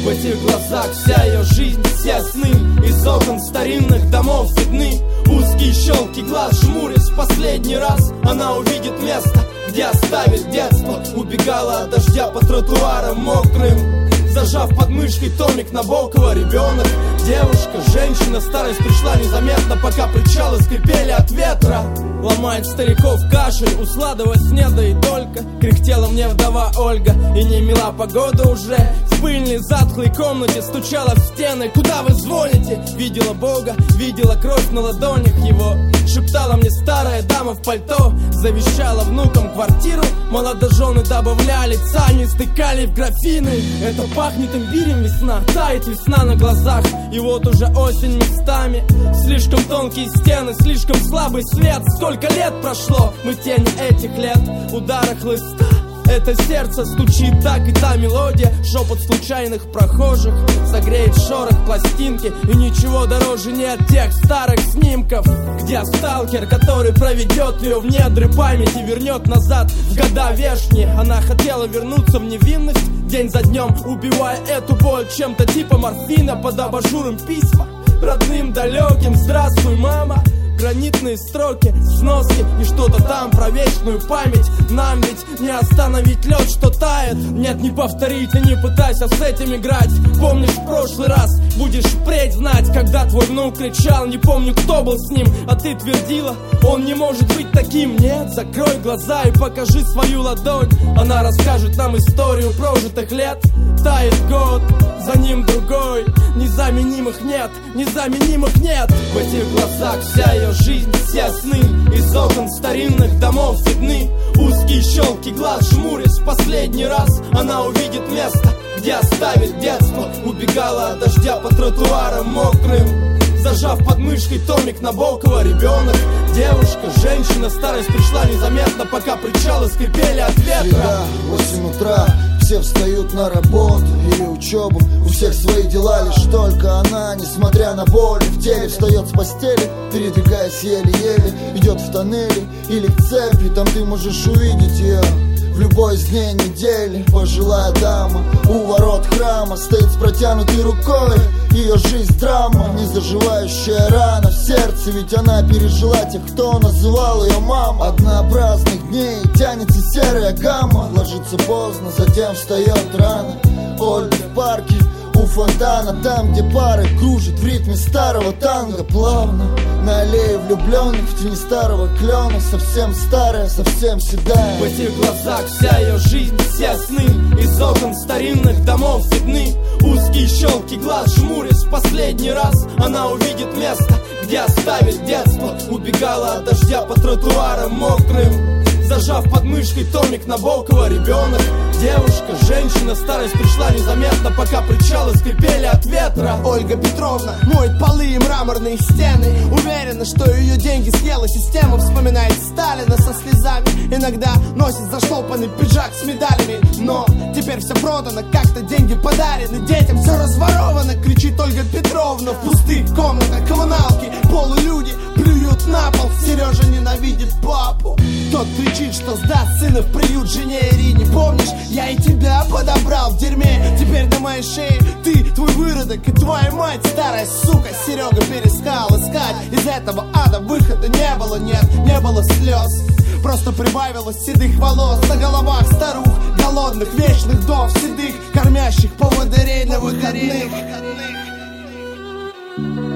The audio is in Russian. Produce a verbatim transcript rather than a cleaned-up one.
В этих глазах вся ее жизнь, все сны из окон старинных домов видны. Узкие щелки глаз жмурясь в последний раз, она увидит место, где оставит детство. Убегала от дождя по тротуарам мокрым, зажав под мышкой томик Набокова. Ребенок, девушка, женщина, старость пришла незаметно, пока причалы скрипели от ветра. Ломает стариков кашель, усладывать не да и только. Кряхтела мне вдова Ольга, и не мила погода уже. В пыльной затхлой комнате стучала в стены. Куда вы звоните? Видела Бога, видела кровь на ладонях его. Шептала мне старая дама в пальто, завещала внукам квартиру. Молодожены добавляли, не стыкали в графины. Это пахнет имбирем весна, тает весна на глазах. И вот уже осень местами. Слишком тонкие стены, слишком слабый свет. Сколько лет прошло, мы тени этих лет. Удары хлыста, это сердце стучит так, и та мелодия. Шепот случайных прохожих согреет шорох пластинки. И ничего дороже нет тех старых снимков, где сталкер, который проведет ее в недры памяти, вернет назад в года вешние. Она хотела вернуться в невинность, день за днем убивая эту боль чем-то типа морфина. Под абажуром письма родным далеким: здравствуй, мама. Гранитные строки, сноски и что-то там про вечную память. Нам ведь не остановить лед, что тает. Нет, не повторить и не пытайся с этим играть. Помнишь в прошлый раз, будешь впредь знать. Когда твой внук кричал, не помню, кто был с ним, а ты твердила, он не может быть таким. Нет, закрой глаза и покажи свою ладонь. Она расскажет нам историю прожитых лет. Тает год, за ним другой. Незаменимых нет, незаменимых нет. В этих глазах вся ее жизнь, все сны из окон старинных домов видны. Узкие щелки глаз жмурясь в последний раз, она увидит место, где оставит детство. Убегала от дождя по тротуарам мокрым, зажав под мышкой томик Набокова. Ребенок, девушка, женщина, старость пришла незаметно, пока причалы скрипели от ветра. Среда, восемь утра, все встают на работу или учебу. У всех свои дела, лишь только она, несмотря на боль в теле, встает с постели, передвигаясь еле-еле, идет в тоннели или к церкви. Там ты можешь увидеть ее в любой из дней недели. Пожилая дама у ворот храма стоит с протянутой рукой. Ее жизнь драма, незаживающая рана в сердце, ведь она пережила тех, кто называл ее мама. Однообразных дней тянется серая гамма, ложится поздно, затем встает рано. Ольга в парке у фонтана, там, где пары кружат в ритме старого танго. Плавно на аллее влюбленных, в тени старого клена, совсем старая, совсем седая. В этих глазах вся ее жизнь, все сны из окон старинных домов видны. Узкие щелки глаз жмурясь в последний раз, она увидит место, где оставит детство. Убегала от дождя по тротуарам мокрым, зажав под мышкой томик Набокова. Ребенок, девушка, женщина, старость пришла незаметно, пока причалы скрипели от ветра. Ольга Петровна моет полы и мраморные стены, уверена, что ее деньги съела система. Вспоминает Сталина со слезами, иногда носит заштопанный пиджак с медалями. Но теперь все продано, как-то деньги подарены, детям все разворовано, кричит Ольга Петровна. В пустых комнатах коммуналки полулюди плюют на пол. Сережа ненавидит папу, тот кричит, что сдаст сына в приют жене Ирине. Помнишь, я и тебя подобрал в дерьме, теперь на моей шее ты, твой выродок и твоя мать, старая сука. Серега перестал искать из этого ада, выхода не было, нет, не было слез. Просто прибавилось седых волос на головах старух, голодных вечных вдов, седых, кормящих поводырей на выходных.